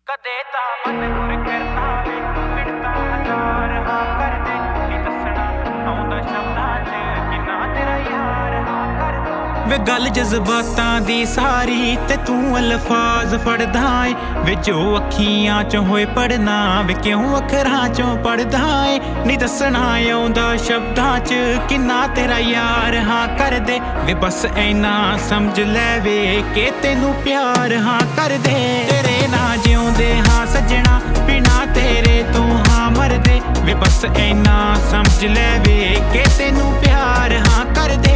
ਕਦੇ ਤਾਂ ਮਨ ਗੁਰ ਕਰਨਾ ਵੇ ਮਿੰਟਾਂ ਹਜ਼ਾਰ ਹਾਂ ਕਰਦੇ ਨੀ ਦੱਸਣਾ ਆਉਂਦਾ ਸ਼ਬਦਾਂ 'ਚ ਕਿੰਨਾ ਤੇਰਾ ਯਾਰ ਹਾਂ ਕਰਦਾ ਵੇ ਗੱਲ ਜਜ਼ਬਾਤਾਂ ਦੀ ਸਾਰੀ ਤੇ ਤੂੰ ਅਲਫਾਜ਼ ਫੜਦਾ ਏ ਵੇ ਜੋ ਅੱਖੀਆਂ 'ਚੋਂ ਹੋਏ ਪੜਨਾ ਵੇ ਕਿਉਂ ਅੱਖਰਾਂ 'ਚੋਂ ਪੜਦਾ ਏ ਨੀ ਦੱਸਣਾ ਆਉਂਦਾ ਸ਼ਬਦਾਂ 'ਚ ਕਿੰਨਾ ਤੇਰਾ ਯਾਰ ਹਾਂ ਕਰਦੇ ਵੇ ਬਸ ਐਨਾ ਸਮਝ ਲੈ ਵੇ ਕਿ ਤੈਨੂੰ ਪਿਆਰ ਹਾਂ ਕਰਦੇ ਤੇਰੇ ਨਾਲ ਜਿਉਂਦੇ ਹਾਂ ਸੱਜਣਾ ਬਿਨਾ ਤੇਰੇ ਤੋਂ ਹਾਂ ਮਰਦੇ ਵੇ ਬਸ ਐਨਾ ਸਮਝ ਲੈ ਵੇ ਕਿ ਤੈਨੂੰ ਪਿਆਰ ਹਾਂ ਕਰਦੇ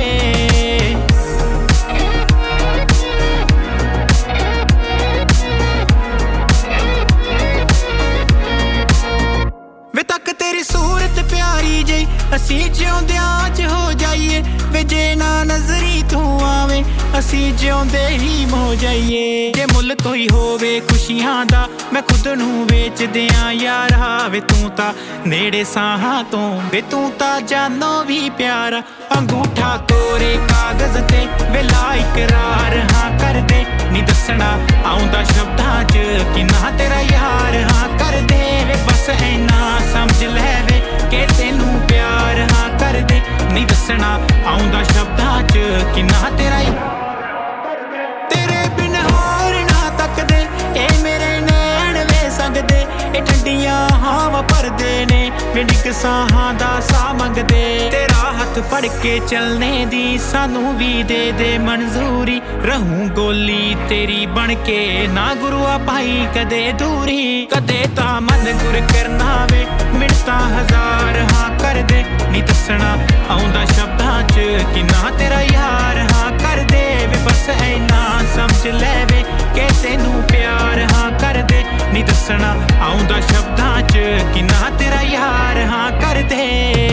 ਵੇ ਤੱਕ ਤੇਰੀ ਸੂਰਤ ਪਿਆਰੀ ਜਈ ਅਸੀਂ ਜਿਉਂਦਿਆਂ 'ਚ ਹੋ ਜਾਈਏ ਵੇ ਜੇ ਨਾ ਨਜ਼ਰੀ ਤੂੰ ਆਵੇਂ ਅਸੀਂ ਜਿਉਂਦੇ ਹੀ ਮੋ ਜਾਈਏ ਜੇ ਮੁੱਲ ਕੋਈ ਹੋਵੇ ਖੁਸ਼ੀਆਂ ਦਾ ਮੈਂ ਖੁਦ ਨੂੰ ਵੇਚ ਦਿਆਂ ਯਾਰਾ ਵੇ ਤੂੰ ਤਾਂ ਨੇੜੇ ਸਾਹਾਂ ਤੋਂ ਵੇ ਤੂੰ ਤਾਂ ਜਾਨੋਂ ਵੀ ਪਿਆਰਾ ਅੰਗੂਠਾ ਕੋਰੇ ਕਾਗਜ਼ ਤੇ ਵੇ ਲਾ ਇਕਰਾਰ ਹਾਂ ਕਰਦੇ ਨੀ ਦੱਸਣਾ ਆਉਂਦਾ ਸ਼ਬਦਾਂ 'ਚ ਕਿੰਨਾ ਤੇਰਾ ਯਾਰ ਹਾਂ ਕਰਦੇ ਵੇ ਬਸ ਐਨਾ ਸਮਝ ਲੈ ਵੇ ਕਿ ਤੈਨੂੰ ਪਿਆਰ ਹਾਂ ਕਰਦੇ ਨੀ ਦੱਸਣਾ ਆਉਂਦਾ ਸ਼ਬਦਾਂ 'ਚ ਕਿੰਨਾ ਤੇਰਾ ਤੇਰੇ ਬਿਨ ਹੋਰ ਨਾ ਤੱਕਦੇ ਇਹ ਮੇਰੇ ਨੈਣ ਵੇ ਸੰਗਦੇ ਇਹ ਠੰਡੀਆਂ ਹਵਾ ਭਰਦੇ ਨੇ ਵੇ ਡਿੱਗ ਸਾਹਾਂ ਦਾ ਸਾਹ ਮੰਗਦੇ ਤੇਰਾ ਹੱਥ ਫੜ ਕੇ ਚੱਲਣੇ ਦੀ ਸਾਨੂੰ ਵੀ ਦੇ ਮਨਜ਼ੂਰੀ ਰਹੂੰ ਗੋਲੀ ਤੇਰੀ ਬਣ ਕੇ ਨਾ ਗੁਰੂਆ ਭਾਈ ਕਦੇ ਦੂਰੀ ਕਦੇ ਤਾਂ ਮਨ ਗੁਰ ਕਰਨਾ ਵੇ ਮਿੰਟਾਂ ਹਜ਼ਾਰ ਹਾਂ ਕਰਦੇ ਨੀ ਦੱਸਣਾ ਆਉਂਦਾ ਸ਼ਬਦਾਂ 'ਚ ਕਿੰਨਾ ਤੇਰਾ ਯਾਰ ਹਾਂ ਕਰਦੇ ਵੇ ਬਸ ਐਨਾ ਸਮਝ ਲੈ ਵੇ ਕਿ ਤੈਨੂੰ ਪਿਆਰ ਹਾਂ ਕਰਦੇ ਨੀ ਦੱਸਣਾ ਆਉਂਦਾ ਸ਼ਬਦਾਂ 'ਚ ਕਿੰਨਾ ਤੇਰਾ ਯਾਰ ਹਾਂ ਕਰਦੇ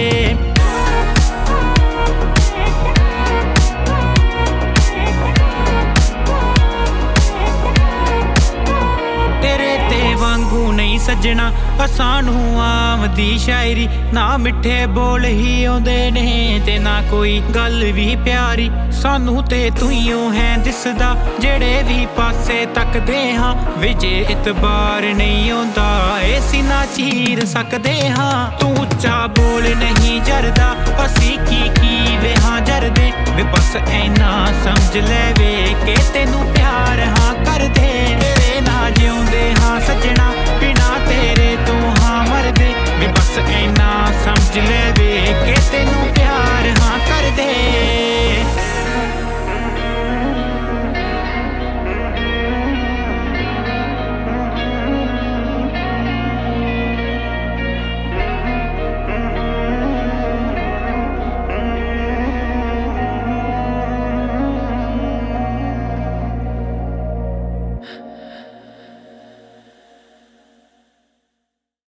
ਵਾਂਗੂ ਨਹੀਂ ਸੱਜਣਾ ਸਾਨੂੰ ਆਵਦੀ ਸ਼ਾਇਰੀ ਨਾ ਮਿੱਠੇ ਬੋਲ ਹੀ ਆਉਂਦੇ ਨੇ ਤੇ ਨਾ ਕੋਈ ਗੱਲ ਵੀ ਪਿਆਰੀ ਸਾਨੂੰ ਤੇ ਤੂੰ ਹੀ ਹੈ ਦਿਸਦਾ ਜਿਹੜੇ ਵੀ ਪਾਸੇ ਤੱਕਦੇ ਹਾਂ ਵੇ ਜੇ ਇਤਬਾਰ ਨਹੀਂ ਆਉਂਦਾ ਏ ਸੀਨਾ ਚੀਰ ਸਕਦੇ ਹਾਂ ਤੂੰ ਉੱਚਾ ਬੋਲ ਨਹੀਂ ਜਰਦਾ ਅਸੀਂ ਕੀ ਵੇ ਹਾਂ ਜਰਦੇ ਵੇ ਬਸ ਐਨਾ ਸਮਝ ਲੈ ਵੇ ਕਿ ਤੈਨੂੰ ਪਿਆਰ ਹਾਂ ਕਰਦੇ